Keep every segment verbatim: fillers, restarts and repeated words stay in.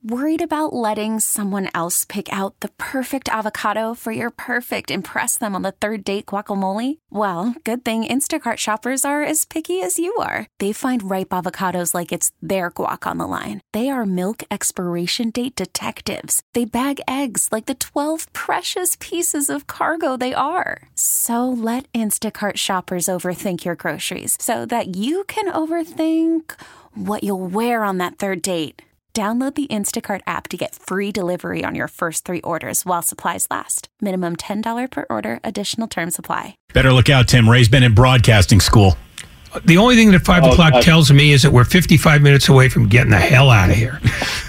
Worried about letting someone else pick out the perfect avocado for your perfect impress them on the third date guacamole? Well, good thing Instacart shoppers are as picky as you are. They find ripe avocados like it's their guac on the line. They are milk expiration date detectives. They bag eggs like the twelve precious pieces of cargo they are. So let Instacart shoppers overthink your groceries so that you can overthink what you'll wear on that third date. Download the Instacart app to get free delivery on your first three orders while supplies last. Minimum ten dollars per order. Additional terms apply. Better look out, Tim. Ray's been in broadcasting school. The only thing that five oh, o'clock I, tells me is that we're fifty-five minutes away from getting the hell out of here.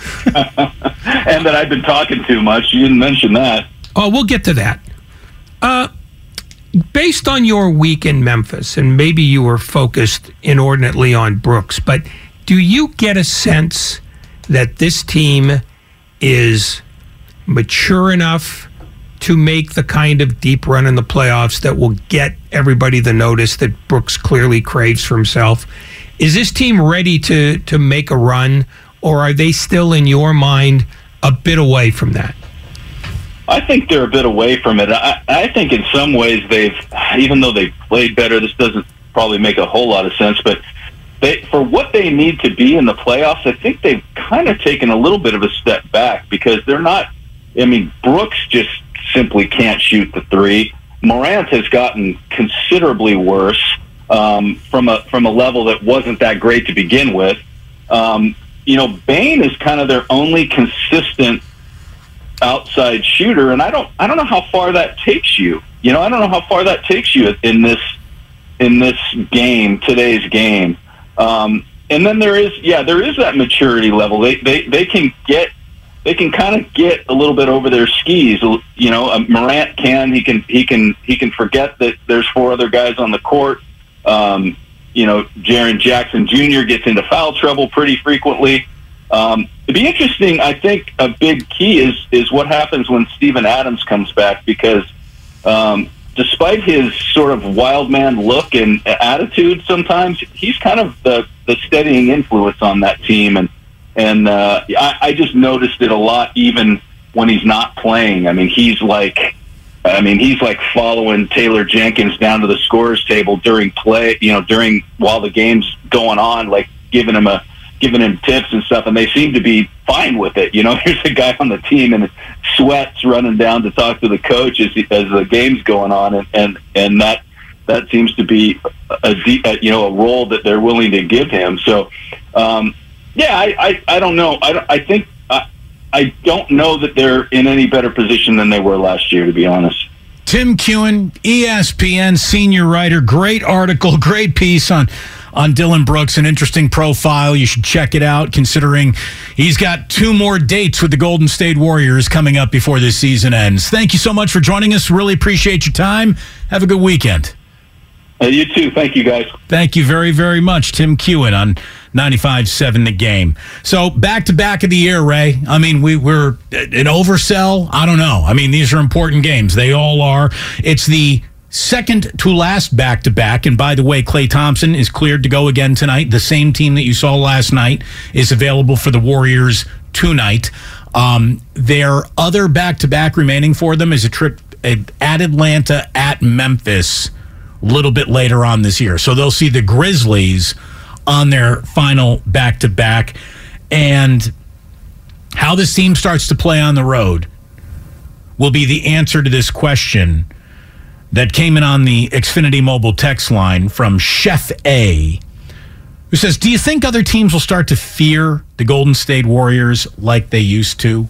And that I've been talking too much. You didn't mention that. Oh, we'll get to that. Uh, based on your week in Memphis, and maybe you were focused inordinately on Brooks, but do you get a sense that this team is mature enough to make the kind of deep run in the playoffs that will get everybody the notice that Brooks clearly craves for himself? Is this team ready to to make a run, or are they still, in your mind, a bit away from that? I think they're a bit away from it. I, I think in some ways they've, even though they've played better, this doesn't probably make a whole lot of sense, but They, for what they need to be in the playoffs, I think they've kind of taken a little bit of a step back because they're not, I mean, Brooks just simply can't shoot the three. Morant has gotten considerably worse um, from a from a level that wasn't that great to begin with. Um, you know, Bane is kind of their only consistent outside shooter, and I don't I don't know how far that takes you. You know, I don't know how far that takes you in this in this game, today's game. Um, and then there is, yeah, there is that maturity level. They they, they can get, they can kind of get a little bit over their skis. You know, uh, Morant can, he can, he can, he can forget that there's four other guys on the court. Um, you know, Jaren Jackson Junior gets into foul trouble pretty frequently. Um, it'd be interesting. I think a big key is is what happens when Steven Adams comes back because. Um, Despite his sort of wild man look and attitude, sometimes he's kind of the, the steadying influence on that team, and and uh, I, I just noticed it a lot even when he's not playing. I mean, he's like, I mean, he's like following Taylor Jenkins down to the scorer's table during play, you know, during while the game's going on, like giving him a giving him tips and stuff, and they seem to be fine with it. You know, here's a guy on the team and sweats running down to talk to the coach as, as the game's going on, and, and, and that that seems to be a, a you know a role that they're willing to give him. So, um, yeah, I, I, I don't know. I, I think I, I don't know that they're in any better position than they were last year, to be honest. Tim Keown, E S P N senior writer, great article, great piece on on Dillon Brooks, an interesting profile. You should check it out, considering he's got two more dates with the Golden State Warriors coming up before this season ends. Thank you so much for joining us. Really appreciate your time. Have a good weekend. Uh, you too. Thank you, guys. Thank you very, very much. Tim Keown on ninety-five seven The Game. So back-to-back of the year, Ray. I mean, we, we're an oversell. I don't know. I mean, these are important games. They all are. It's the second to last back-to-back. And by the way, Klay Thompson is cleared to go again tonight. The same team that you saw last night is available for the Warriors tonight. Um, their other back-to-back remaining for them is a trip at Atlanta, at Memphis, a little bit later on this year. So they'll see the Grizzlies on their final back-to-back. And how this team starts to play on the road will be the answer to this question that came in on the Xfinity Mobile text line from Chef A, who says, do you think other teams will start to fear the Golden State Warriors like they used to?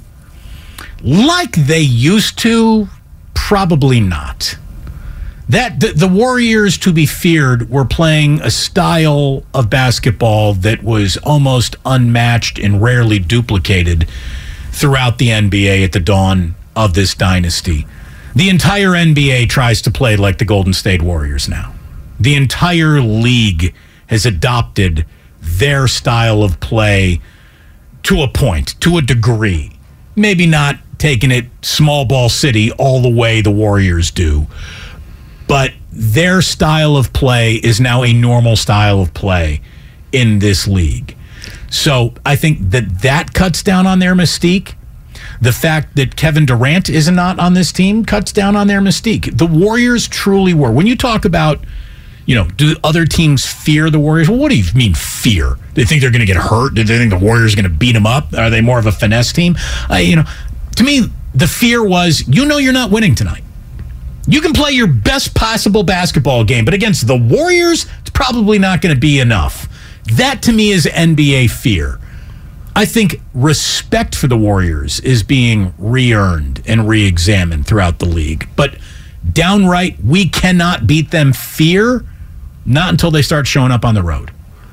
Like they used to? Probably not. That the, the Warriors, to be feared, were playing a style of basketball that was almost unmatched and rarely duplicated throughout the N B A at the dawn of this dynasty. The entire N B A tries to play like the Golden State Warriors now. The entire league has adopted their style of play to a point, to a degree. Maybe not taking it small ball city all the way the Warriors do, but their style of play is now a normal style of play in this league. So I think that that cuts down on their mystique. The fact that Kevin Durant is not on this team cuts down on their mystique. The Warriors truly were. When you talk about, you know, do other teams fear the Warriors? Well, what do you mean fear? They think they're going to get hurt? Do they think the Warriors are going to beat them up? Are they more of a finesse team? Uh, you know, to me, the fear was, you know, you're not winning tonight. You can play your best possible basketball game, but against the Warriors, it's probably not going to be enough. That, to me, is N B A fear. I think respect for the Warriors is being re-earned and re-examined throughout the league. But downright, we cannot beat them fear, not until they start showing up on the road.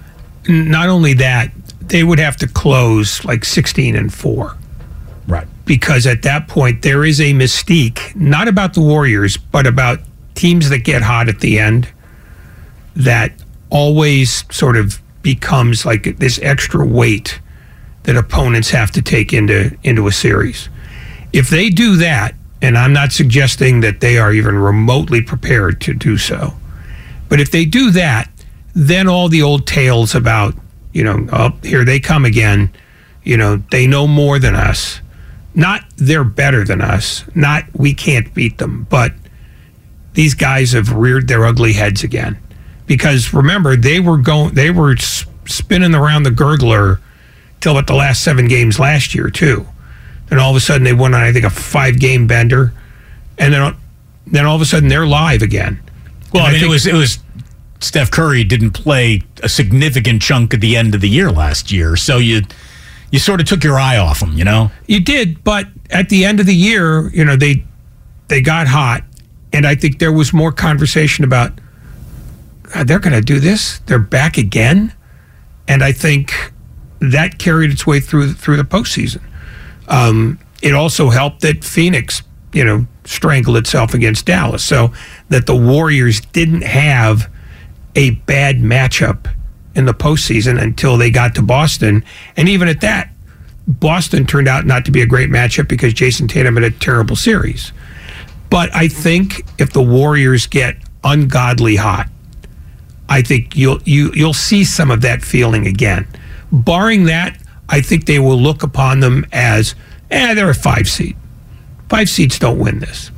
Not only that, they would have to close like sixteen and four. Right. Because at that point, there is a mystique, not about the Warriors, but about teams that get hot at the end that always sort of becomes like this extra weight that opponents have to take into into a series. If they do that, and I'm not suggesting that they are even remotely prepared to do so, but if they do that, then all the old tales about, you know, oh, here they come again, you know, they know more than us. Not they're better than us, not we can't beat them, but these guys have reared their ugly heads again. Because remember, they were going, they were spinning around the gurgler till about the last seven games last year too. Then all of a sudden they won on, I think, a five-game bender, and then then all of a sudden they're live again. Well, and I mean, I it was it was Steph Curry didn't play a significant chunk at the end of the year last year, so you you sort of took your eye off him, you know. You did, but at the end of the year, you know, they they got hot, and I think there was more conversation about, God, they're going to do this. They're back again, and I think that carried its way through through the postseason. Um, it also helped that Phoenix, you know, strangled itself against Dallas, so that the Warriors didn't have a bad matchup in the postseason until they got to Boston. And even at that, Boston turned out not to be a great matchup because Jason Tatum had a terrible series. But I think if the Warriors get ungodly hot, I think you'll you, you'll see some of that feeling again. Barring that, I think they will look upon them as, eh, they're a five seed. Five seeds don't win this.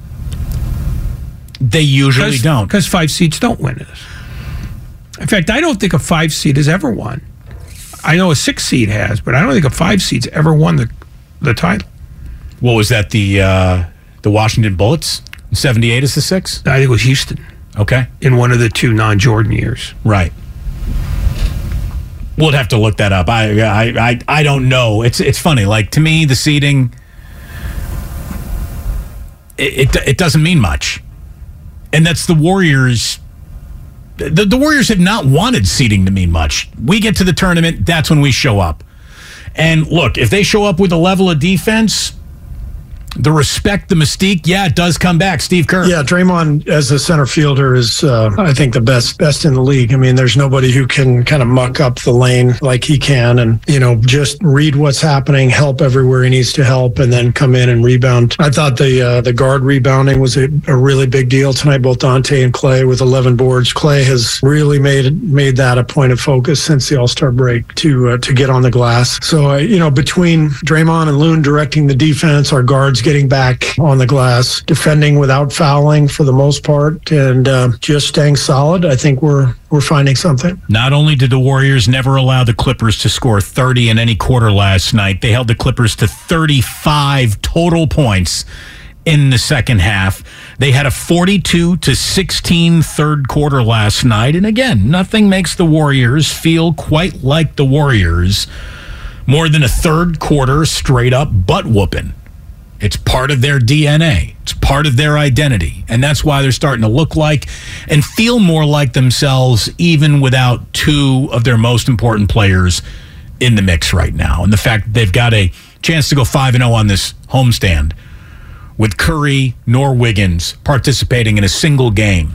They usually don't. Because five seeds don't win this. In fact, I don't think a five seed has ever won. I know a six seed has, but I don't think a five seed's ever won the the title. What was that, the uh, the Washington Bullets? seventy-eight is the six? I think it was Houston. Okay. In one of the two non-Jordan years. Right. We'll have to look that up. I, I I I don't know. It's it's funny. Like, to me, the seeding, it, it it doesn't mean much, and that's the Warriors. The, the Warriors have not wanted seeding to mean much. We get to the tournament, that's when we show up. And look, if they show up with a level of defense, the respect, the mystique, yeah, it does come back. Steve Kerr. Yeah, Draymond as a center fielder is, uh, I think, the best best in the league. I mean, there's nobody who can kind of muck up the lane like he can and, you know, just read what's happening, help everywhere he needs to help, and then come in and rebound. I thought the uh, the guard rebounding was a, a really big deal tonight, both Dante and Clay with eleven boards. Clay has really made made that a point of focus since the All-Star break to uh, to get on the glass. So, uh, you know, between Draymond and Loon directing the defense, our guards getting back on the glass, defending without fouling for the most part, and uh, just staying solid, I think we're we're finding something. Not only did the Warriors never allow the Clippers to score thirty in any quarter last night, they held the Clippers to thirty-five total points in the second half. They had a forty-two to sixteen third quarter last night, and again, nothing makes the Warriors feel quite like the Warriors more than a third quarter straight up butt whooping. It's part of their D N A. It's part of their identity. And that's why they're starting to look like and feel more like themselves even without two of their most important players in the mix right now. And the fact that they've got a chance to go five and oh on this homestand with Curry nor Wiggins participating in a single game.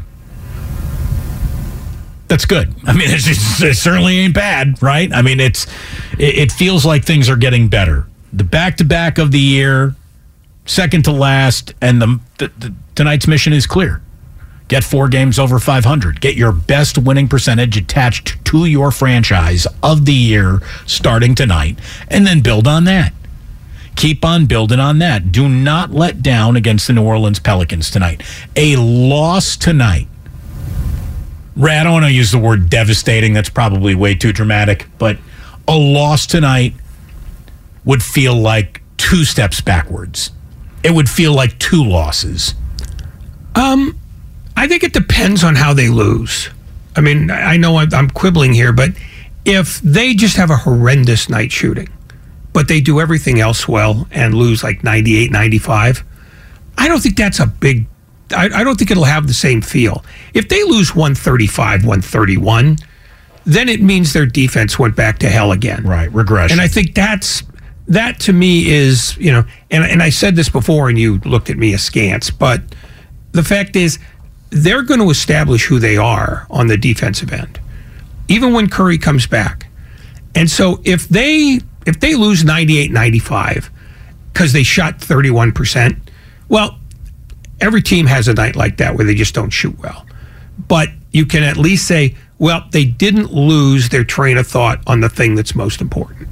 That's good. I mean, it's, it's, it certainly ain't bad, right? I mean, it's it, it feels like things are getting better. The back-to-back of the year, second to last, and the, the, the tonight's mission is clear. Get four games over five hundred. Get your best winning percentage attached to your franchise of the year starting tonight, and then build on that. Keep on building on that. Do not let down against the New Orleans Pelicans tonight. A loss tonight. Ray, I don't want to use the word devastating. That's probably way too dramatic, but a loss tonight would feel like two steps backwards. It would feel like two losses. Um... I think it depends on how they lose. I mean, I know I'm quibbling here, but if they just have a horrendous night shooting, but they do everything else well and lose like ninety-eight, ninety-five, I don't think that's a big, I, I don't think it'll have the same feel. If they lose one thirty-five, one thirty-one, then it means their defense went back to hell again. Right, regression. And I think that's, that to me is, you know, and, and I said this before and you looked at me askance, but the fact is, they're going to establish who they are on the defensive end, even when Curry comes back. And so if they if they lose ninety-eight ninety-five because they shot thirty-one percent, well, every team has a night like that where they just don't shoot well. But you can at least say, well, they didn't lose their train of thought on the thing that's most important.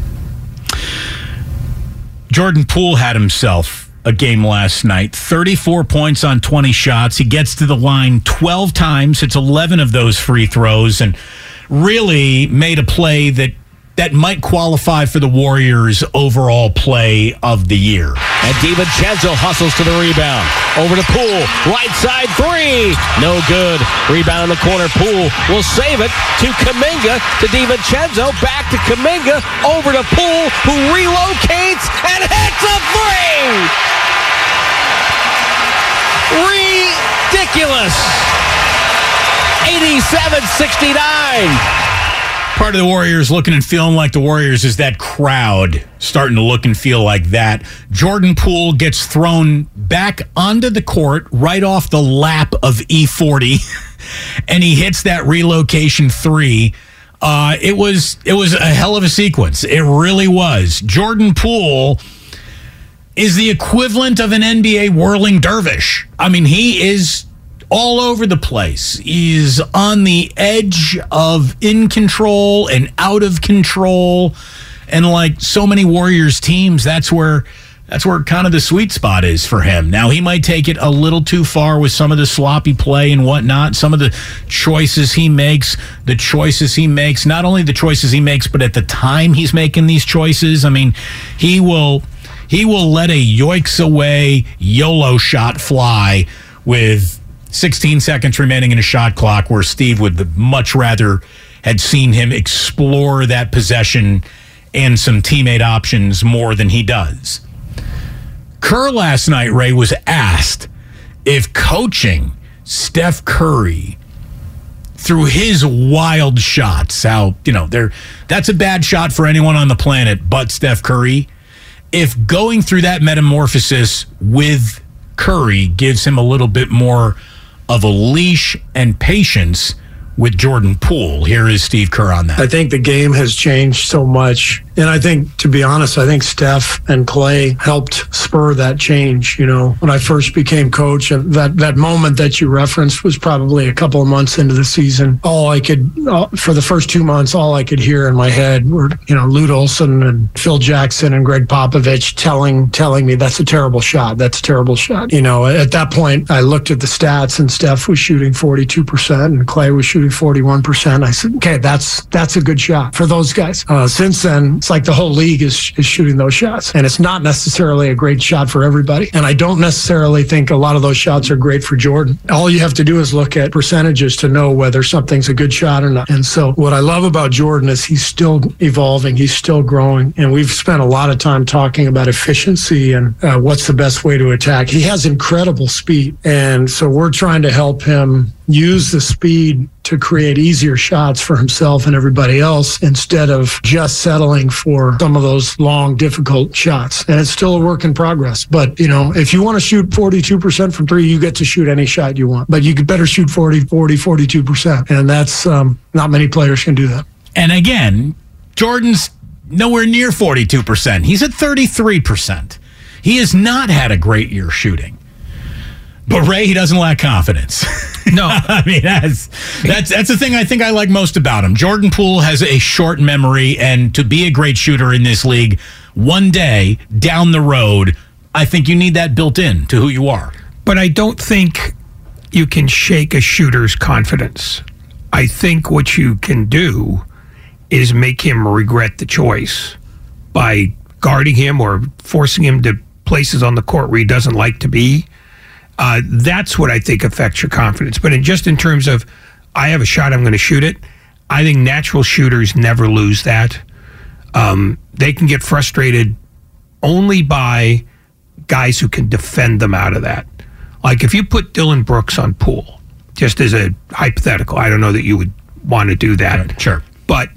Jordan Poole had himself a game last night. thirty-four points on twenty shots. He gets to the line twelve times. It's eleven of those free throws, and really made a play that that might qualify for the Warriors' overall play of the year. And DiVincenzo hustles to the rebound. Over to Poole. Right side three. No good. Rebound in the corner. Poole will save it to Kuminga. To DiVincenzo. Back to Kuminga. Over to Poole, who relocates and hits a three. Ridiculous. eighty-seven sixty-nine. Part of the Warriors looking and feeling like the Warriors is that crowd starting to look and feel like that. Jordan Poole gets thrown back onto the court right off the lap of E forty, and he hits that relocation three. Uh, it was it was a hell of a sequence. It really was. Jordan Poole is the equivalent of an N B A whirling dervish. I mean, he is all over the place. He's on the edge of in control and out of control. And like so many Warriors teams, that's where that's where kind of the sweet spot is for him. Now, he might take it a little too far with some of the sloppy play and whatnot, some of the choices he makes, the choices he makes, not only the choices he makes, but at the time he's making these choices. I mean, he will he will let a yoiks away YOLO shot fly with sixteen seconds remaining in a shot clock, where Steve would much rather had seen him explore that possession and some teammate options more than he does. Kerr last night, Ray, was asked if coaching Steph Curry through his wild shots, how, you know, they're, that's a bad shot for anyone on the planet but Steph Curry, if going through that metamorphosis with Curry gives him a little bit more of a leash and patience with Jordan Poole. Here is Steve Kerr on that. I think the game has changed so much. And I think, to be honest, I think Steph and Clay helped spur that change. You know, when I first became coach, and that, that moment that you referenced was probably a couple of months into the season. All I could, uh, for the first two months, all I could hear in my head were, you know, Lute Olson and Phil Jackson and Greg Popovich telling telling me, that's a terrible shot. That's a terrible shot. You know, at that point, I looked at the stats, and Steph was shooting forty-two percent and Clay was shooting forty-one percent. I said, okay, that's that's a good shot for those guys. Uh, since then, it's like the whole league is, is shooting those shots. And it's not necessarily a great shot for everybody. And I don't necessarily think a lot of those shots are great for Jordan. All you have to do is look at percentages to know whether something's a good shot or not. And so what I love about Jordan is he's still evolving. He's still growing. And we've spent a lot of time talking about efficiency and uh, what's the best way to attack. He has incredible speed. And so we're trying to help him use the speed to create easier shots for himself and everybody else, instead of just settling for some of those long, difficult shots. And it's still a work in progress. But, you know, if you want to shoot forty-two percent from three, you get to shoot any shot you want. But you could better shoot forty, forty, forty-two percent. And that's um, not many players can do that. And again, Jordan's nowhere near forty-two percent. He's at thirty-three percent. He has not had a great year shooting. But Ray, he doesn't lack confidence. No. I mean, that's, that's that's the thing I think I like most about him. Jordan Poole has a short memory, and to be a great shooter in this league, one day down the road, I think you need that built in to who you are. But I don't think you can shake a shooter's confidence. I think what you can do is make him regret the choice by guarding him or forcing him to places on the court where he doesn't like to be. Uh, that's what I think affects your confidence. But in just in terms of, I have a shot, I'm going to shoot it, I think natural shooters never lose that. Um, they can get frustrated only by guys who can defend them out of that. Like if you put Dillon Brooks on Poole, just as a hypothetical, I don't know that you would want to do that. Right, sure. But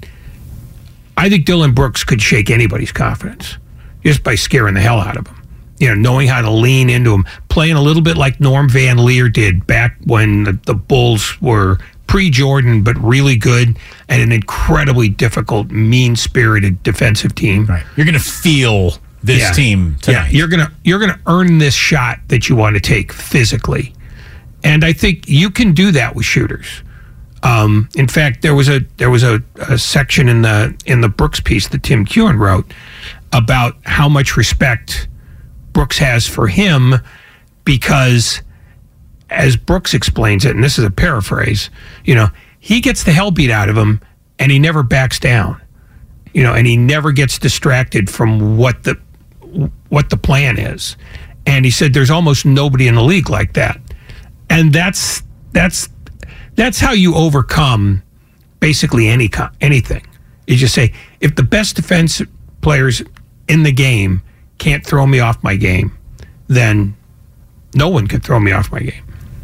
I think Dillon Brooks could shake anybody's confidence just by scaring the hell out of them. You know, knowing how to lean into him, playing a little bit like Norm Van Leer did back when the, the Bulls were pre-Jordan, but really good and an incredibly difficult, mean-spirited defensive team. Right. You're going to feel this yeah. team tonight. Yeah, you're gonna you're gonna earn this shot that you want to take physically, and I think you can do that with shooters. Um, in fact, there was a there was a, a section in the in the Brooks piece that Tim Kewen wrote about how much respect Brooks has for him because, as Brooks explains it, and this is a paraphrase, you know, he gets the hell beat out of him and he never backs down, you know, and he never gets distracted from what the what the plan is. And he said there's almost nobody in the league like that. And that's that's that's how you overcome basically any anything. You just say, if the best defense players in the game can't throw me off my game, then no one can throw me off my game.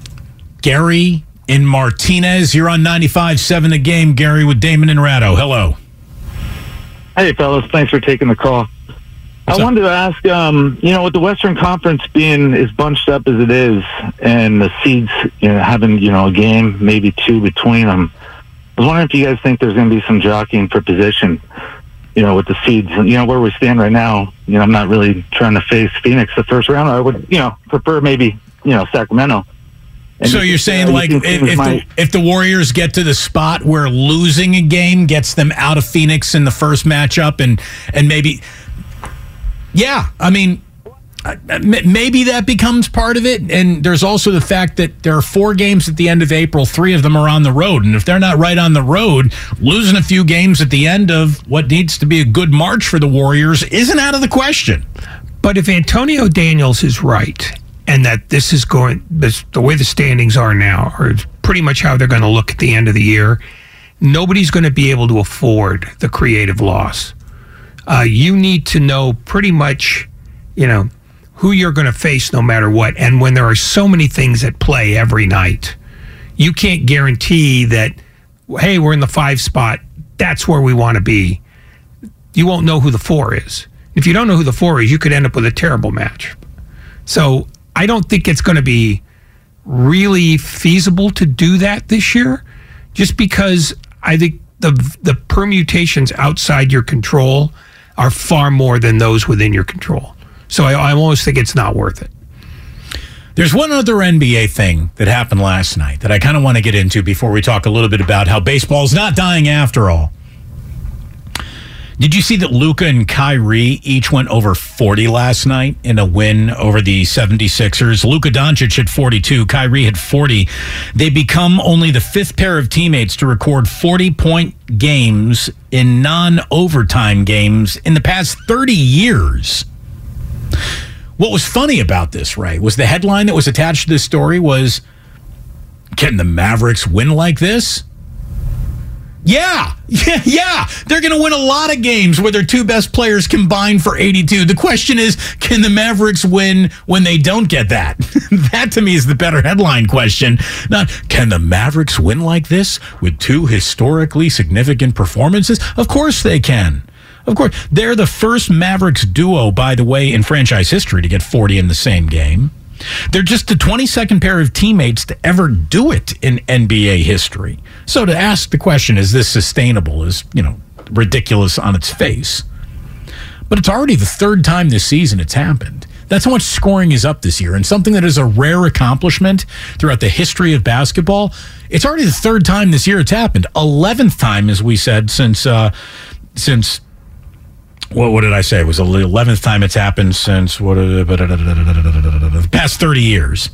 Gary in Martinez, you're on ninety-five seven The Game. Gary with Damon and Ratto. Hello. Hey, fellas. Thanks for taking the call. What's I up? wanted to ask, um, you know, with the Western Conference being as bunched up as it is and the seeds, you know, having, you know, a game, maybe two between them, I was wondering if you guys think there's going to be some jockeying for position, you know, with the seeds. You know, where we stand right now, you know, I'm not really trying to face Phoenix the first round. I would, you know, prefer maybe, you know, Sacramento. And So you're saying, uh, like, you if, think if, teams the, might- if the Warriors get to the spot where losing a game gets them out of Phoenix in the first matchup, and and maybe, yeah, I mean, uh, m- maybe that becomes part of it. And there's also the fact that there are four games at the end of April, three of them are on the road. And if they're not right on the road, losing a few games at the end of what needs to be a good March for the Warriors isn't out of the question. But if Antonio Daniels is right, and that this is going, this, the way the standings are now, or pretty much how they're going to look at the end of the year, nobody's going to be able to afford the creative loss. Uh, you need to know pretty much, you know, who you're going to face no matter what. And when there are so many things at play every night, you can't guarantee that, hey, we're in the five spot, that's where we want to be. You won't know who the four is. If you don't know who the four is, you could end up with a terrible match. So I don't think it's going to be really feasible to do that this year, just because I think the the permutations outside your control are far more than those within your control. So I, I almost think it's not worth it. There's one other N B A thing that happened last night that I kind of want to get into before we talk a little bit about how baseball's not dying after all. Did you see that Luka and Kyrie each went over forty last night in a win over the seventy-sixers? Luka Doncic had forty-two, Kyrie had forty. They become only the fifth pair of teammates to record forty-point games in non-overtime games in the past thirty years. What was funny about this, Ray, was the headline that was attached to this story was, can the Mavericks win like this? Yeah, yeah, yeah. They're going to win a lot of games where their two best players combine for eighty-two. The question is, can the Mavericks win when they don't get that? That, to me, is the better headline question. Not, can the Mavericks win like this with two historically significant performances? Of course they can. Of course. They're the first Mavericks duo, by the way, in franchise history to get forty in the same game. They're just the twenty-second pair of teammates to ever do it in N B A history. So to ask the question, is this sustainable, is, you know, ridiculous on its face. But it's already the third time this season it's happened. That's how much scoring is up this year. And something that is a rare accomplishment throughout the history of basketball. It's already the third time this year it's happened. eleventh time, as we said, since, uh, since what, what did I say? It was the eleventh time it's happened since what, the past thirty years.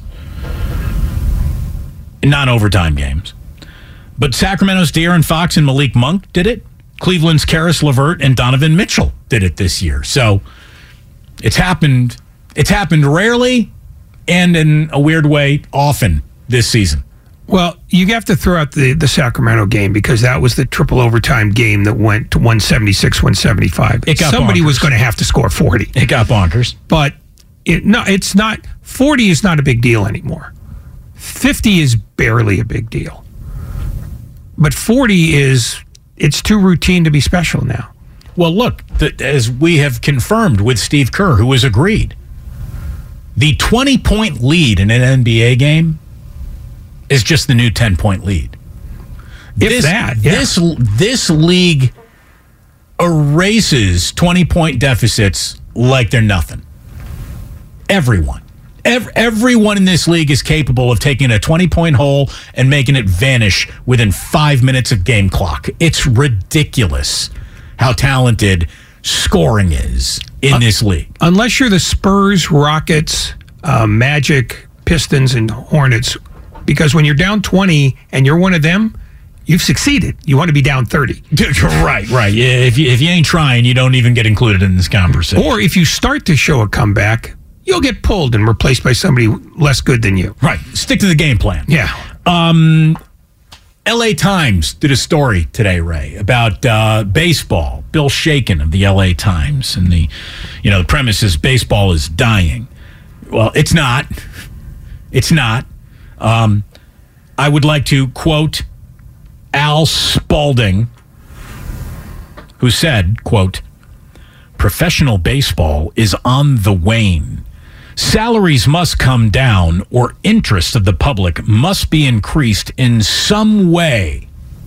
Non-overtime games. But Sacramento's De'Aaron Fox and Malik Monk did it. Cleveland's Karis LeVert and Donovan Mitchell did it this year. So it's happened. It's happened rarely and in a weird way often this season. Well, you have to throw out the, the Sacramento game because that was the triple overtime game that went to one seventy-six, one seventy-five. It got Somebody bonkers. was going to have to score forty. It got bonkers. But it, no, it's not. forty is not a big deal anymore. fifty is barely a big deal. But forty is, it's too routine to be special now. Well, look, the, as we have confirmed with Steve Kerr, who has agreed, the twenty-point lead in an N B A game is just the new ten-point lead. If this, that, yeah. This, this league erases twenty-point deficits like they're nothing. Everyone. Every, everyone in this league is capable of taking a twenty-point hole and making it vanish within five minutes of game clock. It's ridiculous how talented scoring is in uh, this league. Unless you're the Spurs, Rockets, uh, Magic, Pistons, and Hornets, because when you're down twenty and you're one of them, you've succeeded. You want to be down thirty. Right, right. Yeah, if you, if you ain't trying, you don't even get included in this conversation. Or if you start to show a comeback, you'll get pulled and replaced by somebody less good than you. Right. Stick to the game plan. Yeah. Um, L A Times did a story today, Ray, about uh, baseball. Bill Shaken of the L A Times. And the, you know, the premise is baseball is dying. Well, it's not. It's not. Um, I would like to quote Al Spalding, who said, quote, "Professional baseball is on the wane. Salaries must come down or interest of the public must be increased in some way."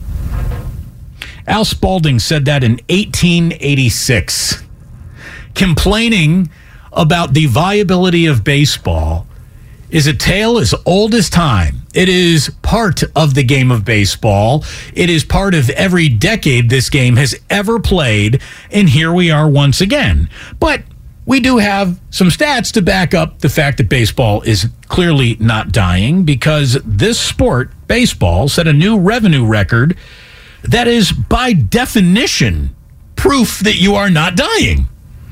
Al Spalding said that in eighteen eighty-six, complaining about the viability of baseball is a tale as old as time. It is part of the game of baseball. It is part of every decade this game has ever played, and here we are once again. But we do have some stats to back up the fact that baseball is clearly not dying, because this sport, baseball, set a new revenue record that is by definition proof that you are not dying.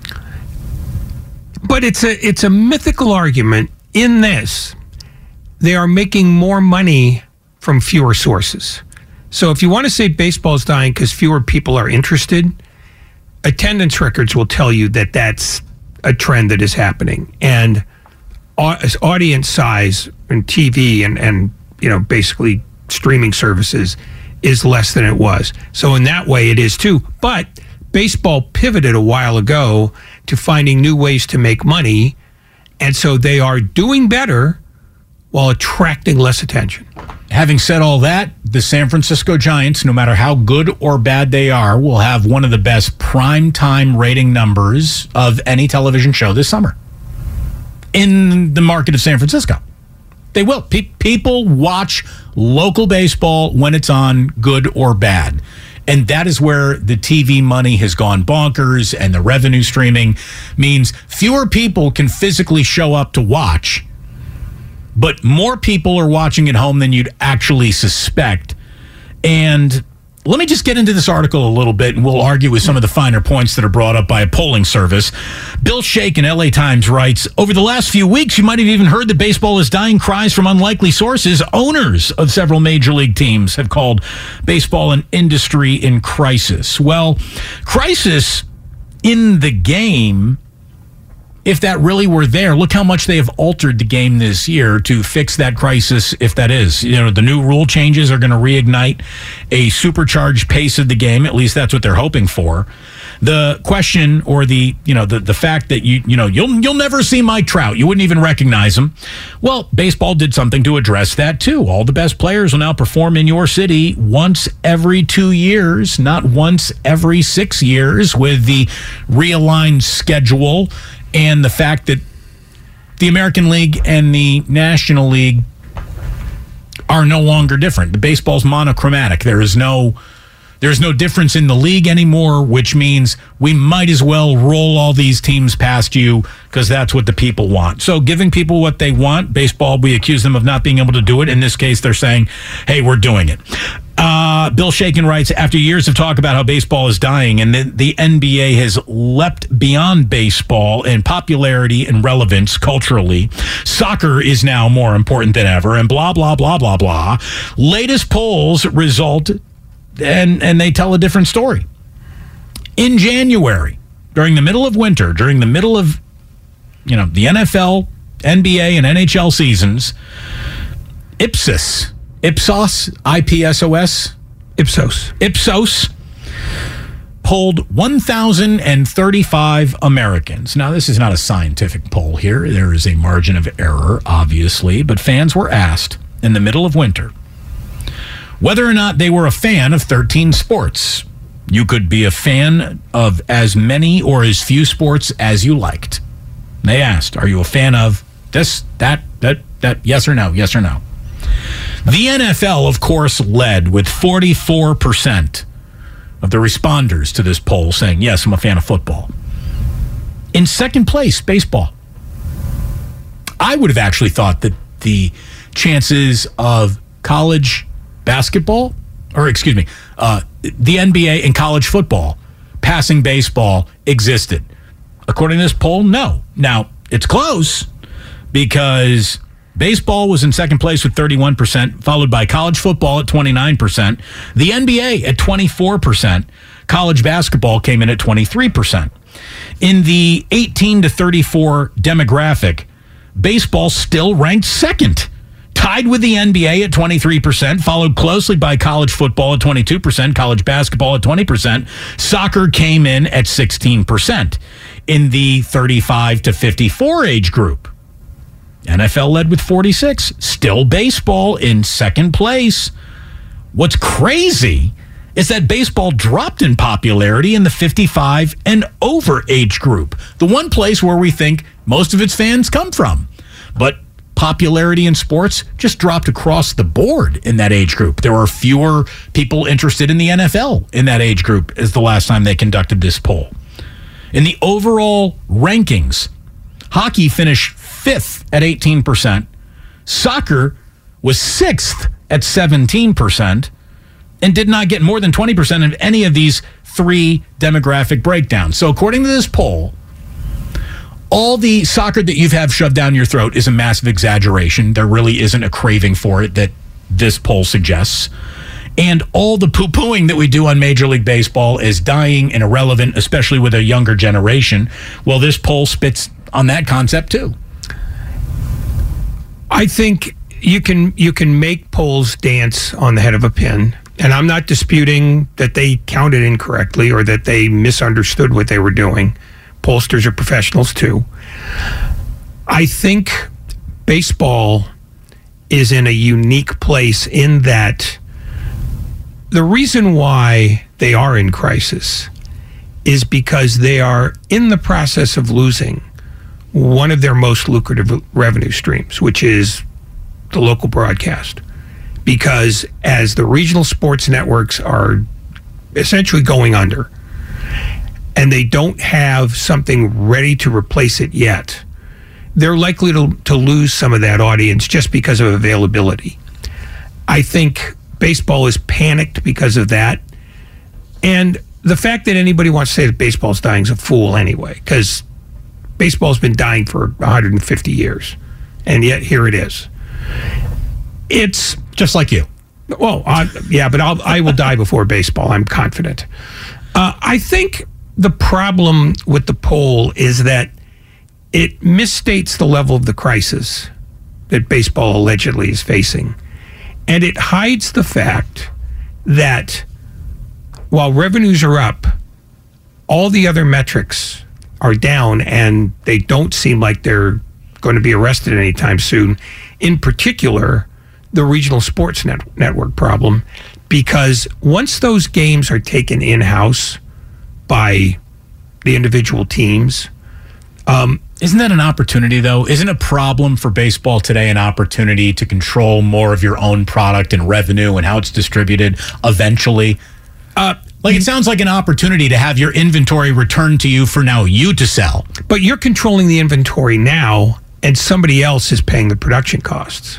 But it's a it's a mythical argument in this. They are making more money from fewer sources. So if you want to say baseball is dying because fewer people are interested, attendance records will tell you that that's a trend that is happening. And audience size and T V and, and you know, basically streaming services is less than it was. So in that way it is too. But baseball pivoted a while ago to finding new ways to make money. And so they are doing better while attracting less attention. Having said all that, the San Francisco Giants, no matter how good or bad they are, will have one of the best primetime rating numbers of any television show this summer in the market of San Francisco. They will. Pe- people watch local baseball when it's on, good or bad. And that is where the T V money has gone bonkers, and the revenue streaming means fewer people can physically show up to watch, but more people are watching at home than you'd actually suspect. And let me just get into this article a little bit, and we'll argue with some of the finer points that are brought up by a polling service. Bill Shaken, L A Times, writes, "Over the last few weeks, you might have even heard that baseball is dying cries from unlikely sources. Owners of several major league teams have called baseball an industry in crisis." Well, crisis in the game, if that really were there, look how much they have altered the game this year to fix that crisis, if that is. You know, the new rule changes are going to reignite a supercharged pace of the game. At least that's what they're hoping for. The question, or the, you know, the, the fact that you, you know, you'll, you'll never see Mike Trout. You wouldn't even recognize him. Well, baseball did something to address that too. All the best players will now perform in your city once every two years, not once every six years, with the realigned schedule. And the fact that the American League and the National League are no longer different. The baseball's monochromatic. There is no there's no difference in the league anymore, which means we might as well roll all these teams past you because that's what the people want. So giving people what they want, baseball, we accuse them of not being able to do it. In this case, they're saying, hey, we're doing it. Uh, Bill Shakin writes, after years of talk about how baseball is dying and the, the N B A has leapt beyond baseball in popularity and relevance culturally, soccer is now more important than ever, and blah, blah, blah, blah, blah. Latest polls result, and, and they tell a different story. In January, during the middle of winter, during the middle of, you know, the N F L, N B A, and N H L seasons, Ipsos, Ipsos, I P S O S, Ipsos. Ipsos polled one thousand thirty-five Americans. Now, this is not a scientific poll here. There is a margin of error, obviously, but fans were asked in the middle of winter whether or not they were a fan of thirteen sports. You could be a fan of as many or as few sports as you liked. They asked, are you a fan of this, that, that, that, yes or no, yes or no? The N F L, of course, led with forty-four percent of the responders to this poll saying, yes, I'm a fan of football. In second place, baseball. I would have actually thought that the chances of college basketball, or excuse me, uh, the N B A and college football passing baseball existed. According to this poll, no. Now, it's close because baseball was in second place with thirty-one percent, followed by college football at twenty-nine percent, the N B A at twenty-four percent, college basketball came in at twenty-three percent. In the eighteen to thirty-four demographic, baseball still ranked second, tied with the N B A at twenty-three percent, followed closely by college football at twenty-two percent, college basketball at twenty percent. Soccer came in at sixteen percent. In the thirty-five to fifty-four age group, N F L led with forty-six, still baseball in second place. What's crazy is that baseball dropped in popularity in the fifty-five and over age group, the one place where we think most of its fans come from. But popularity in sports just dropped across the board in that age group. There were fewer people interested in the N F L in that age group as the last time they conducted this poll. In the overall rankings, hockey finished fifth at eighteen percent. Soccer was sixth at seventeen percent and did not get more than twenty percent of any of these three demographic breakdowns. So according to this poll, all the soccer that you have shoved down your throat is a massive exaggeration. There really isn't a craving for it that this poll suggests. And all the poo-pooing that we do on Major League Baseball is dying and irrelevant, especially with a younger generation. Well, this poll spits on that concept too. I think you can you can make polls dance on the head of a pin, and I'm not disputing that they counted incorrectly or that they misunderstood what they were doing. Pollsters are professionals too. I think baseball is in a unique place in that the reason why they are in crisis is because they are in the process of losing one of their most lucrative revenue streams, which is the local broadcast. Because as the regional sports networks are essentially going under, and they don't have something ready to replace it yet, they're likely to, to lose some of that audience just because of availability. I think baseball is panicked because of that. And the fact that anybody wants to say that baseball's dying is a fool anyway, because baseball's been dying for one hundred fifty years, and yet here it is. It's just like you. Well, uh, yeah, but I'll, I will die before baseball. I'm confident. Uh, I think the problem with the poll is that it misstates the level of the crisis that baseball allegedly is facing, and it hides the fact that while revenues are up, all the other metrics are down, and they don't seem like they're going to be arrested anytime soon. In particular, the regional sports net- network problem, because once those games are taken in-house by the individual teams, um, Isn't that an opportunity, though? Isn't a problem for baseball today an opportunity to control more of your own product and revenue and how it's distributed eventually? Uh, like, it sounds like an opportunity to have your inventory returned to you for now you to sell. But you're controlling the inventory now, and somebody else is paying the production costs.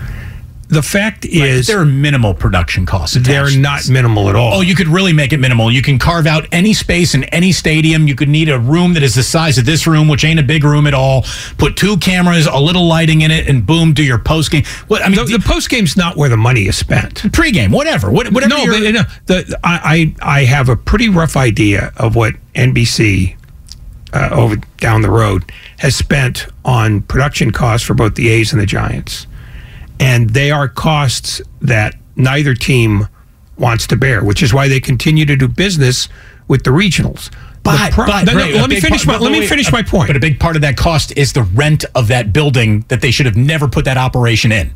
The fact is, right, there are minimal production costs attached. They're not minimal at all. Oh, you could really make it minimal. You can carve out any space in any stadium. You could need a room that is the size of this room, which ain't a big room at all. Put two cameras, a little lighting in it, and boom, do your post game. What I mean, the, the post game's not where the money is spent. Pre-game, whatever, whatever. No, but no, the, I, I I have a pretty rough idea of what N B C uh, over down the road has spent on production costs for both the A's and the Giants. And they are costs that neither team wants to bear, which is why they continue to do business with the regionals. But, pro- but no, no, Ray, let me finish part, my let me finish a, my point. But a big part of that cost is the rent of that building that they should have never put that operation in.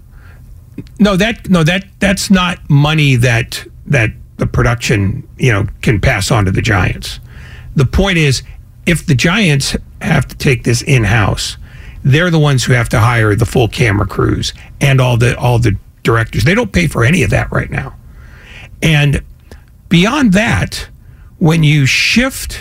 No, that no that that's not money that that the production, you know, can pass on to the Giants. The point is, if the Giants have to take this in-house, they're the ones who have to hire the full camera crews and all the all the directors. They don't pay for any of that right now. And beyond that, when you shift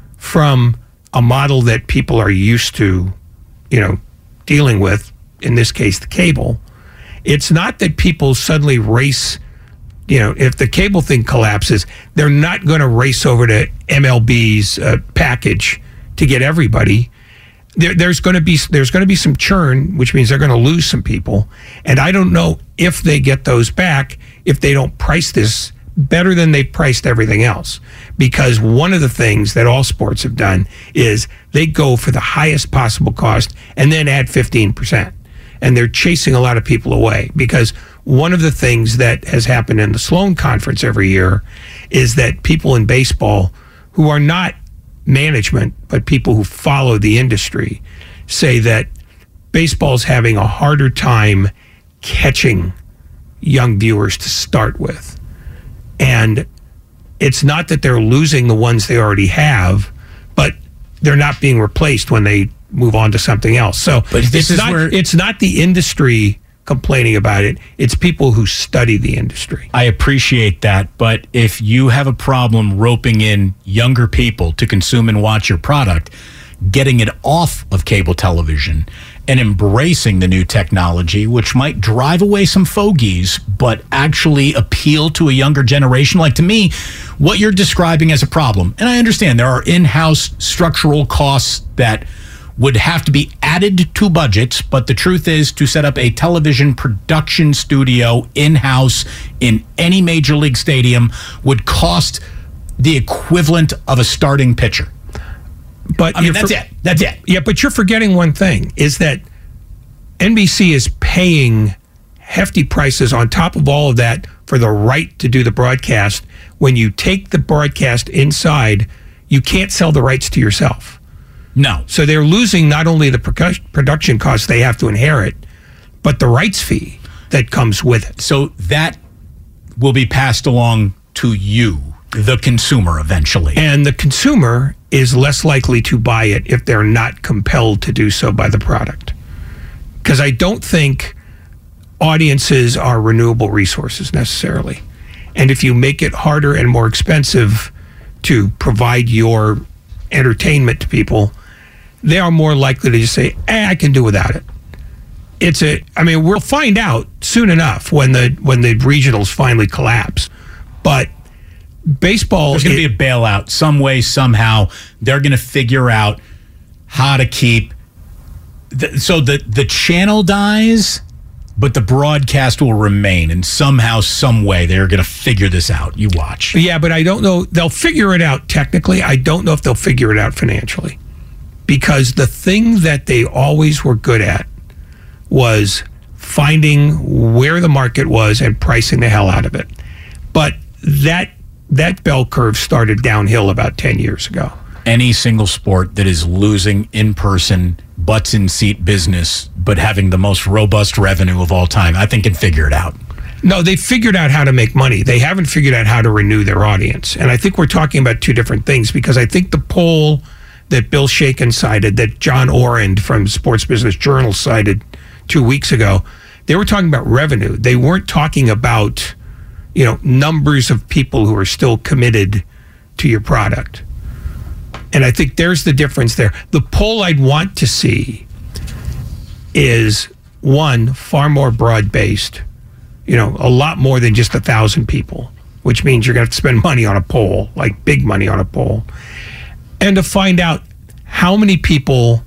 from a model that people are used to, you know, dealing with, in this case, the cable, it's not that people suddenly race, you know, if the cable thing collapses, they're not going to race over to M L B's uh, package to get everybody. There, there's going to be there's going to be some churn, which means they're going to lose some people. And I don't know if they get those back if they don't price this better than they priced everything else. Because one of the things that all sports have done is they go for the highest possible cost and then add fifteen percent. And they're chasing a lot of people away. Because one of the things that has happened in the Sloan Conference every year is that people in baseball who are not management, but people who follow the industry, say that baseball's having a harder time catching young viewers to start with. And it's not that they're losing the ones they already have, but they're not being replaced when they move on to something else. So but this it's is not where it's not the industry complaining about it. It's people who study the industry. I appreciate that, but if you have a problem roping in younger people to consume and watch your product, getting it off of cable television and embracing the new technology, which might drive away some fogies, but actually appeal to a younger generation. Like, to me, what you're describing as a problem, and I understand there are in-house structural costs that would have to be added to budgets, but the truth is, to set up a television production studio in-house in any major league stadium would cost the equivalent of a starting pitcher. But I mean, that's for, it. That's it. Yeah, but you're forgetting one thing, is that N B C is paying hefty prices on top of all of that for the right to do the broadcast. When you take the broadcast inside, you can't sell the rights to yourself. No. So they're losing not only the production costs they have to inherit, but the rights fee that comes with it. So that will be passed along to you, the consumer, eventually. And the consumer is less likely to buy it if they're not compelled to do so by the product. Because I don't think audiences are renewable resources necessarily. And if you make it harder and more expensive to provide your entertainment to people, they are more likely to just say, eh, I can do without it. It's a, I mean, we'll find out soon enough when the when the regionals finally collapse. But baseball, there's going to be a bailout some way, somehow. They're going to figure out how to keep. The, so the the channel dies, but the broadcast will remain, and somehow, some way, they're going to figure this out. You watch. Yeah, but I don't know. They'll figure it out technically. I don't know if they'll figure it out financially. Because the thing that they always were good at was finding where the market was and pricing the hell out of it. But that that bell curve started downhill about ten years ago. Any single sport that is losing in-person, butts-in-seat business, but having the most robust revenue of all time, I think can figure it out. No, they figured out how to make money. They haven't figured out how to renew their audience. And I think we're talking about two different things, because I think the poll that Bill Shakin cited, that John Orend from Sports Business Journal cited two weeks ago, they were talking about revenue. They weren't talking about, you know, numbers of people who are still committed to your product. And I think there's the difference there. The poll I'd want to see is, one, far more broad-based, you know, a lot more than just a thousand people, which means you're going to have to spend money on a poll, like big money on a poll, and to find out how many people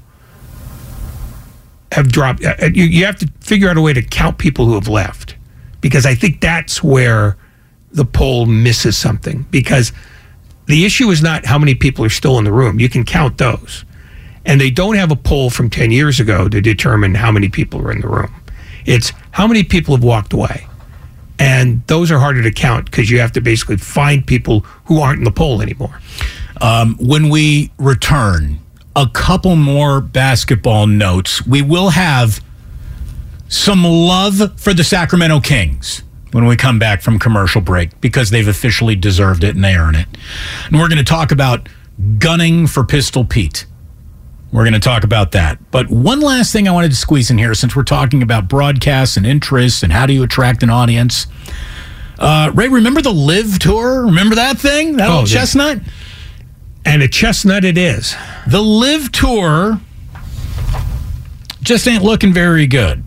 have dropped. You, you have to figure out a way to count people who have left, because I think that's where the poll misses something, because the issue is not how many people are still in the room. You can count those. And they don't have a poll from ten years ago to determine how many people are in the room. It's how many people have walked away. And those are harder to count because you have to basically find people who aren't in the poll anymore. Um, when we return, a couple more basketball notes. We will have some love for the Sacramento Kings when we come back from commercial break, because they've officially deserved it and they earn it. And we're going to talk about gunning for Pistol Pete. We're going to talk about that. But one last thing I wanted to squeeze in here, since we're talking about broadcasts and interests and how do you attract an audience. Uh, Ray, remember the Live Tour? Remember that thing? That oh, old chestnut? And a chestnut it is. The Live Tour just ain't looking very good.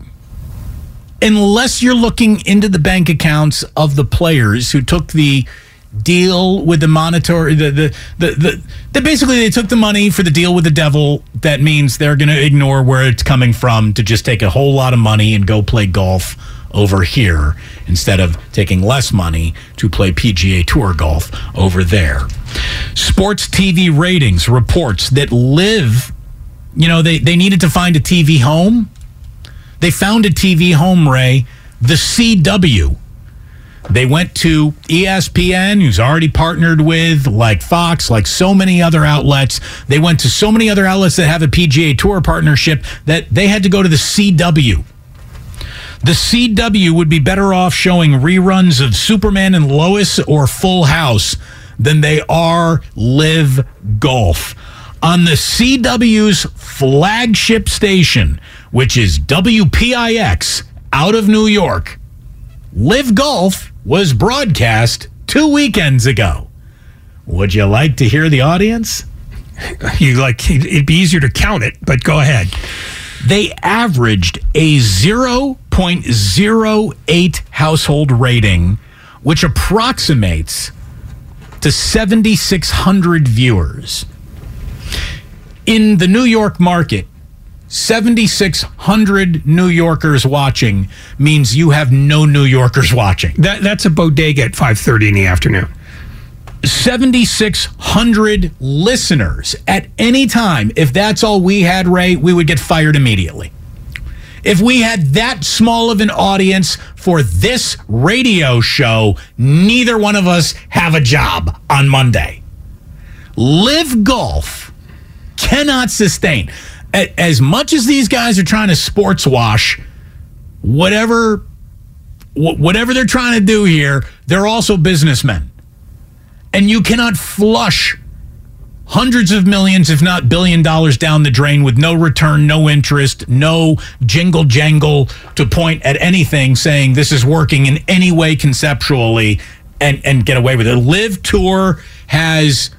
Unless you're looking into the bank accounts of the players who took the deal with the monetary, the the the, the, the basically they took the money for the deal with the devil. That means they're going to ignore where it's coming from to just take a whole lot of money and go play golf over here instead of taking less money to play P G A Tour golf over there. Sports T V ratings reports that Live, you know, they, they needed to find a T V home. They found a T V home, Ray, the C W. They went to E S P N, who's already partnered with, like Fox, like so many other outlets. They went to so many other outlets that have a P G A Tour partnership that they had to go to the C W. The C W would be better off showing reruns of Superman and Lois or Full House than they are Live Golf. On the C W's flagship station, which is W P I X out of New York, Live Golf was broadcast two weekends ago. Would you like to hear the audience? You like it'd be easier to count it, but go ahead. They averaged a zero point zero eight household rating, which approximates to seventy-six hundred viewers. In the New York market, seventy-six hundred New Yorkers watching means you have no New Yorkers watching. That that's a bodega at five thirty in the afternoon. seventy-six hundred listeners at any time. If that's all we had, Ray, we would get fired immediately. If we had that small of an audience for this radio show, neither one of us have a job on Monday. Live Golf cannot sustain. As much as these guys are trying to sports wash, whatever, whatever they're trying to do here, they're also businessmen. And you cannot flush hundreds of millions, if not billion dollars down the drain with no return, no interest, no jingle jangle to point at anything saying this is working in any way conceptually and, and get away with it. Live Tour has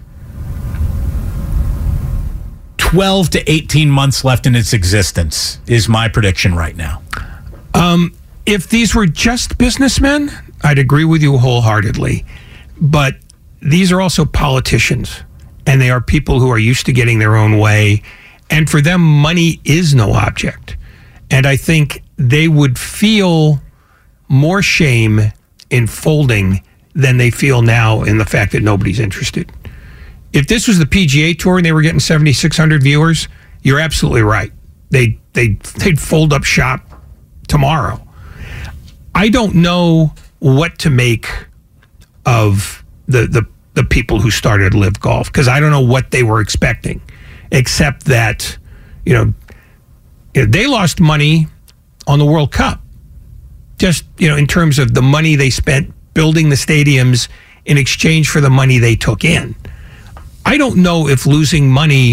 twelve to eighteen months left in its existence, is my prediction right now. Um, if these were just businessmen, I'd agree with you wholeheartedly. But these are also politicians, and they are people who are used to getting their own way. And for them, money is no object. And I think they would feel more shame in folding than they feel now in the fact that nobody's interested. If this was the P G A Tour and they were getting seventy-six hundred viewers, you're absolutely right. They they they'd fold up shop tomorrow. I don't know what to make of the the, the people who started Live Golf, because I don't know what they were expecting, except that, you know, they lost money on the World Cup. Just, you know, in terms of the money they spent building the stadiums in exchange for the money they took in. I don't know if losing money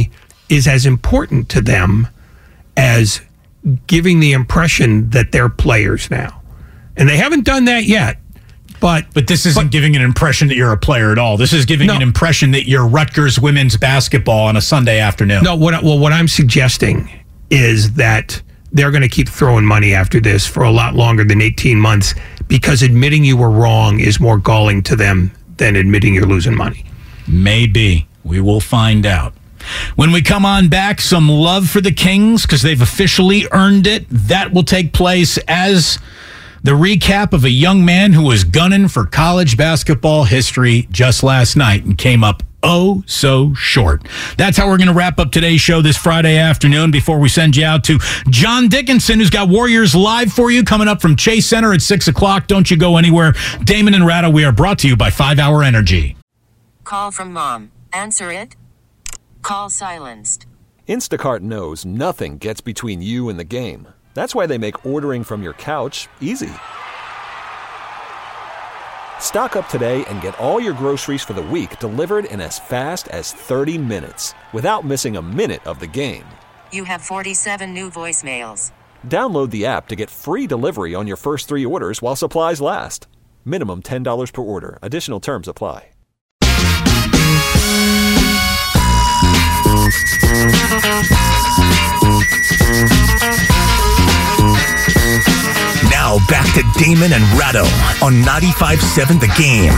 is as important to them as giving the impression that they're players now. And they haven't done that yet. But but this isn't but, giving an impression that you're a player at all. This is giving no, an impression that you're Rutgers women's basketball on a Sunday afternoon. No, what well, what I'm suggesting is that they're going to keep throwing money after this for a lot longer than eighteen months, because admitting you were wrong is more galling to them than admitting you're losing money. Maybe. We will find out. When we come on back, some love for the Kings because they've officially earned it. That will take place as the recap of a young man who was gunning for college basketball history just last night and came up oh so short. That's how we're going to wrap up today's show this Friday afternoon before we send you out to John Dickinson, who's got Warriors Live for you coming up from Chase Center at six o'clock. Don't you go anywhere. Damon and Ratto, we are brought to you by five hour Energy. Call from mom. Answer it. Call silenced. Instacart knows nothing gets between you and the game. That's why they make ordering from your couch easy. Stock up today and get all your groceries for the week delivered in as fast as thirty minutes without missing a minute of the game. You have forty-seven new voicemails. Download the app to get free delivery on your first three orders while supplies last. Minimum ten dollars per order. Additional terms apply. Now back to Damon and Ratto on ninety-five seven The Game.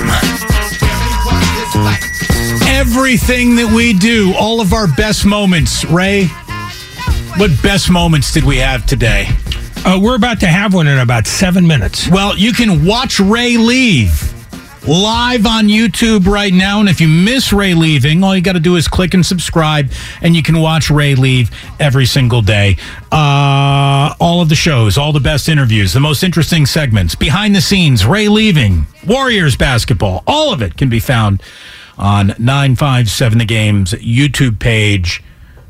Everything that we do, all of our best moments, Ray. What best moments did we have today? Uh, we're about to have one in about seven minutes. Well, you can watch Ray leave live on YouTube right now, and if you miss Ray leaving, all you got to do is click and subscribe, and you can watch Ray leave every single day. Uh, all of the shows, all the best interviews, the most interesting segments, behind the scenes, Ray leaving, Warriors basketball, all of it can be found on nine five seven The Game's YouTube page.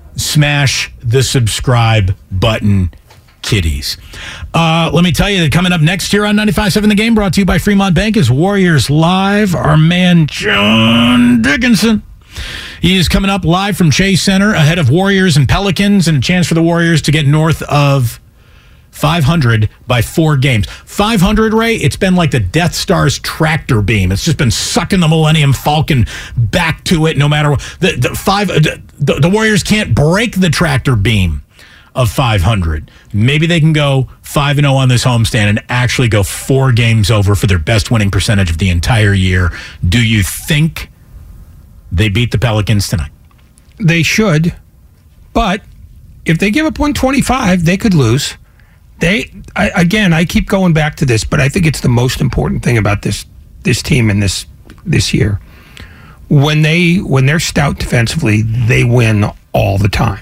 Smash the subscribe button, kiddies. Uh, let me tell you that coming up next year on ninety-five seven The Game, brought to you by Fremont Bank, is Warriors Live. Our man John Dickinson. He is coming up live from Chase Center ahead of Warriors and Pelicans, and a chance for the Warriors to get north of five hundred by four games. five hundred, Ray, it's been like the Death Star's tractor beam. It's just been sucking the Millennium Falcon back to it no matter what. The, the, five, the, the Warriors can't break the tractor beam of five hundred. Maybe they can go five and oh on this homestand and actually go four games over for their best winning percentage of the entire year. Do you think they beat the Pelicans tonight? They should, but if they give up one twenty-five, they could lose. They I, again, I keep going back to this, but I think it's the most important thing about this this team and this this year. When they when they're stout defensively, they win all the time.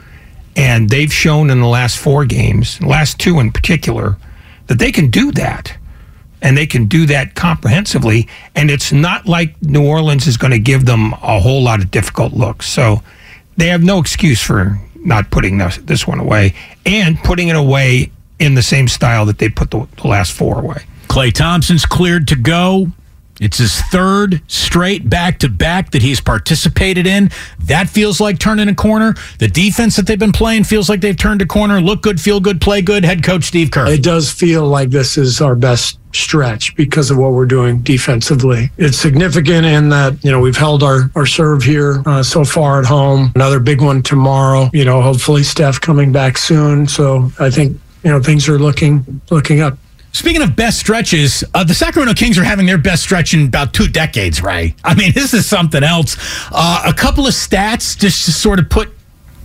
And they've shown in the last four games, last two in particular, that they can do that. And they can do that comprehensively. And it's not like New Orleans is going to give them a whole lot of difficult looks. So they have no excuse for not putting this, this one away and putting it away in the same style that they put the, the last four away. Klay Thompson's cleared to go. It's his third straight back-to-back that he's participated in. That feels like turning a corner. The defense that they've been playing feels like they've turned a corner. Look good, feel good, play good. Head coach Steve Kerr. It does feel like this is our best stretch because of what we're doing defensively. It's significant in that, you know, we've held our, our serve here uh, so far at home. Another big one tomorrow. You know, hopefully Steph coming back soon. So I think, you know, things are looking looking up. Speaking of best stretches, uh, the Sacramento Kings are having their best stretch in about two decades, right? I mean, this is something else. Uh, a couple of stats just to sort of put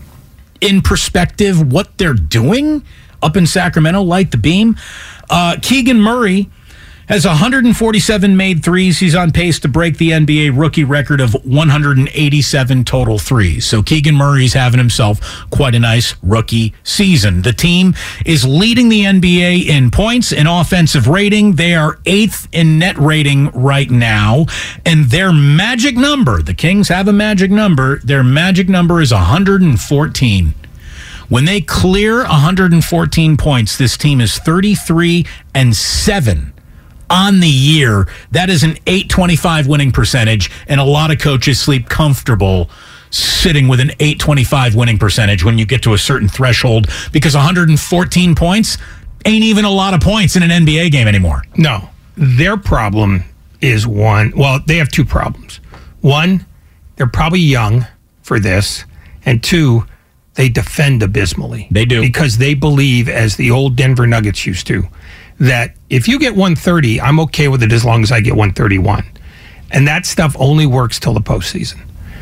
in perspective what they're doing up in Sacramento, light the beam. Uh, Keegan Murray has one hundred forty-seven made threes. He's on pace to break the N B A rookie record of one hundred eighty-seven total threes. So Keegan Murray's having himself quite a nice rookie season. The team is leading the N B A in points and offensive rating. They are eighth in net rating right now. And their magic number, the Kings have a magic number, their magic number is one hundred fourteen. When they clear one hundred fourteen points, this team is thirty-three and seven. On the year. That is an eight twenty-five winning percentage, and a lot of coaches sleep comfortable sitting with an eight twenty-five winning percentage when you get to a certain threshold, because one hundred fourteen points ain't even a lot of points in an N B A game anymore. No. Their problem is one, well, they have two problems. One, they're probably young for this, and two, they defend abysmally. They do. Because they believe, as the old Denver Nuggets used to, that if you get one thirty, I'm okay with it as long as I get one thirty-one. And that stuff only works till the postseason.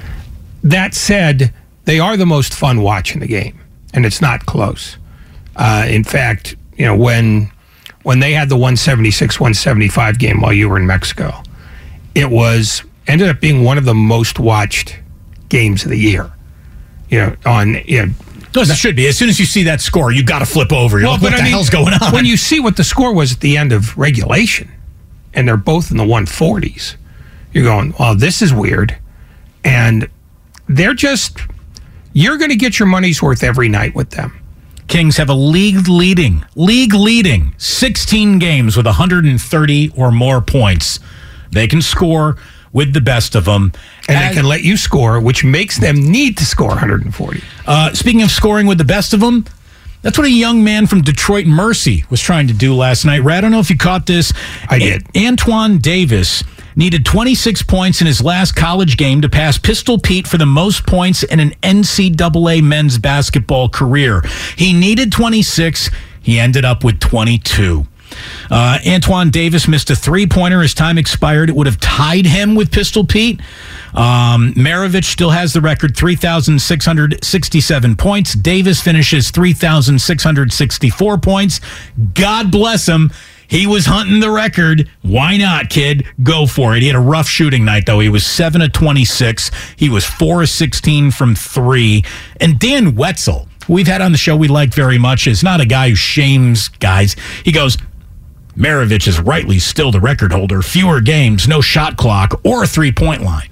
That said, they are the most fun watching the game, and it's not close. Uh, in fact, you know, when when they had the one seventy-six one seventy-five game while you were in Mexico, it was ended up being one of the most watched games of the year. You know, on you know, it should be. As soon as you see that score, you got to flip over. You're well, like, what but the I mean, hell's going on? When you see what the score was at the end of regulation, and they're both in the one forties, you're going, well, this is weird. And they're just, you're going to get your money's worth every night with them. Kings have a league leading, league leading sixteen games with one hundred thirty or more points. They can score with the best of them. And As, they can let you score, which makes them need to score one hundred forty. Uh, speaking of scoring with the best of them, that's what a young man from Detroit Mercy was trying to do last night. Ray, I don't know if you caught this. I did. A- Antoine Davis needed twenty-six points in his last college game to pass Pistol Pete for the most points in an N C double A men's basketball career. He needed twenty-six. He ended up with twenty-two. Uh, Antoine Davis missed a three-pointer. His time expired. It would have tied him with Pistol Pete. Um, Maravich still has the record, three thousand six hundred sixty-seven points. Davis finishes three thousand six hundred sixty-four points. God bless him. He was hunting the record. Why not, kid? Go for it. He had a rough shooting night, though. He was seven of twenty-six. He was four of sixteen from three. And Dan Wetzel, who we've had on the show we like very much, is not a guy who shames guys. He goes, Maravich is rightly still the record holder. Fewer games, no shot clock, or a three-point line.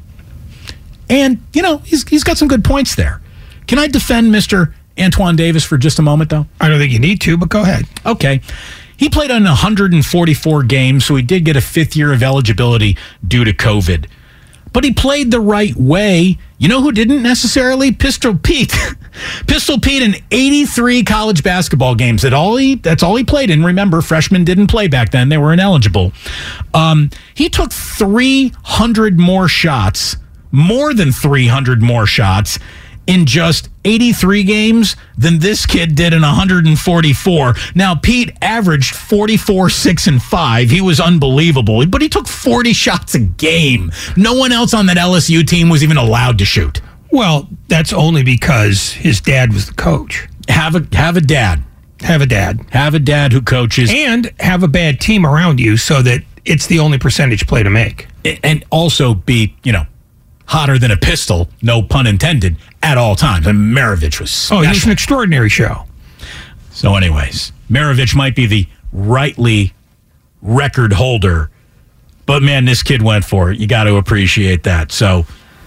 And, you know, he's he's got some good points there. Can I defend Mister Antoine Davis for just a moment, though? I don't think you need to, but go ahead. Okay. He played on one hundred forty-four games, so he did get a fifth year of eligibility due to COVID. But he played the right way. You know who didn't necessarily? Pistol Pete. Pistol Pete in eighty-three college basketball games. That all he, that's all he played in. Remember, freshmen didn't play back then. They were ineligible. Um, he took three hundred more shots, more than three hundred more shots, in just eighty-three games than this kid did in one hundred forty-four. Now, Pete averaged forty-four, six, and five. He was unbelievable, but he took forty shots a game. No one else on that L S U team was even allowed to shoot. Well, that's only because his dad was the coach. Have a have a dad. Have a dad. Have a dad who coaches. And have a bad team around you so that it's the only percentage play to make. And also be, you know, hotter than a pistol, no pun intended, at all times. And Maravich was special. Oh, he was an extraordinary show. So anyways, Maravich might be the rightly record holder, but man, this kid went for it. You got to appreciate that. So,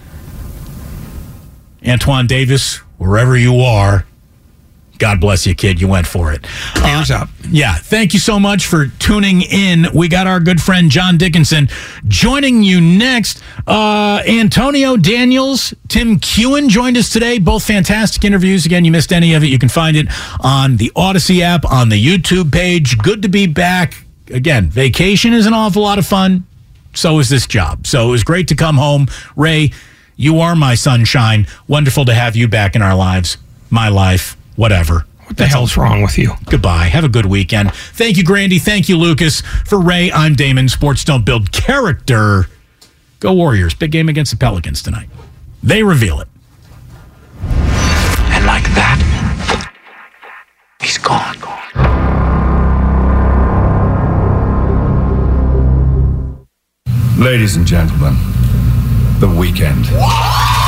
Antoine Davis, wherever you are, God bless you, kid. You went for it. Hands uh, up. Yeah. Thank you so much for tuning in. We got our good friend John Dickinson joining you next. Uh, Antonio Daniels, Tim Kewen joined us today. Both fantastic interviews. Again, you missed any of it, you can find it on the Odyssey app, on the YouTube page. Good to be back. Again, vacation is an awful lot of fun. So is this job. So it was great to come home. Ray, you are my sunshine. Wonderful to have you back in our lives. My life. Whatever. What the hell's wrong with you? Goodbye. Have a good weekend. Thank you, Grandy. Thank you, Lucas. For Ray, I'm Damon. Sports don't build character. Go Warriors. Big game against the Pelicans tonight. They reveal it. And like that, he's gone. Ladies and gentlemen, the weekend.